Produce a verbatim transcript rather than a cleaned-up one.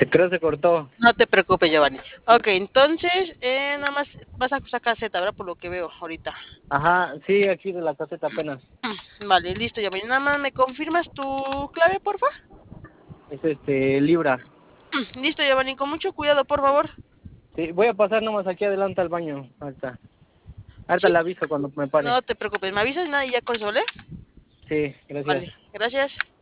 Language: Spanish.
Se creo se cortó. No te preocupes, Giovanni. Ok, entonces, eh, nada más vas a usar caseta, ¿verdad? Por lo que veo ahorita. Ajá, sí, aquí de la caseta apenas. Vale, listo, Giovanni. Nada más me confirmas tu clave, porfa. Es este, Libra. Listo, Giovanni, con mucho cuidado, por favor. Sí, voy a pasar nomás aquí adelante al baño. Ahorita. Ahorita Sí, le aviso cuando me pare. no te preocupes. Me avisas nada y ya con eso, ¿vale? Sí, gracias. Vale, gracias.